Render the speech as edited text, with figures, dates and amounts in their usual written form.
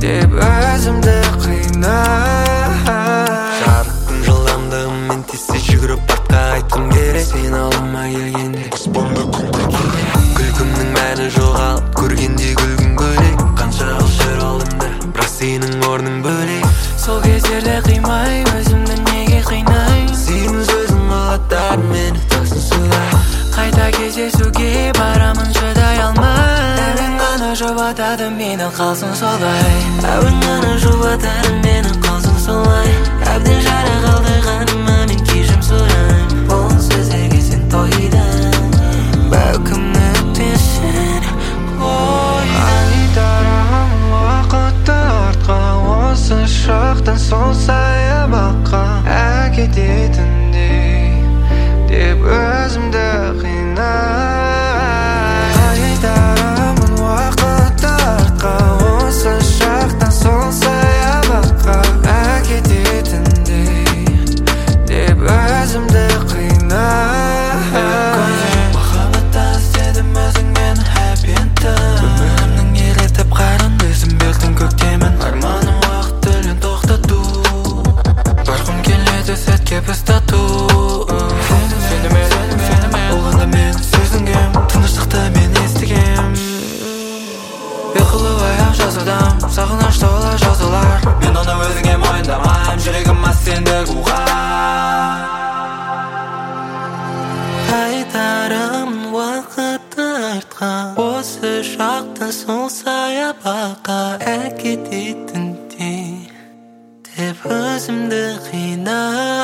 деп өзімді қинай. Жарықтың жылдамдығымен тез жүгіріп артқа айтқым керек. Сен алыма келгенде аспанда күн күркіреген. Күлкімнің мәні жоғалып көргенде күлгін бөлек. Қанша қылшыр алдымда бірақ сенің орның бөлек. Сол кездерде қимай өзімді неге қинай. Сенің сөзің алатар мені тосын сулай. Қайта кездесуге барамын шыдай алмай. Әуен ғана жұбатады мені қалсын солай. Әуен ғана жұбатады мені қалсын солай. Әбден жара қалдырғаныма мен кешірім сұраймын. Бұл сөздерге сен тойдың. Бәлкім өтпесін қой. Қайтарамын уақытты артқа, осы шақтан сол саябаққа әкететіндей деп өзімді қинай. Қайтарамын уақытты артқа, осы шақтан сол саябаққа әкететіндей деп өзімді қинай. Махаббатта іздедім өзіңмен happy end'ті. Өмірімнің елетіп қарын өзім бердің көктемін. Арманым уақыт төлін тоқтату. Барғым келеді сәтке біз тату. Сенімен болғанда мен сезінгем. Тыныштықты мен естігем. Ұйқылы аяқ жазудам, сағыныш тола жазулар. Мен оны өзіңе мойындамайым, жүрегім аз сенді қуға. Қайтарамын уақытты артқа, осы шақтан сол саябаққа әкететіндей деп өзімді қинай.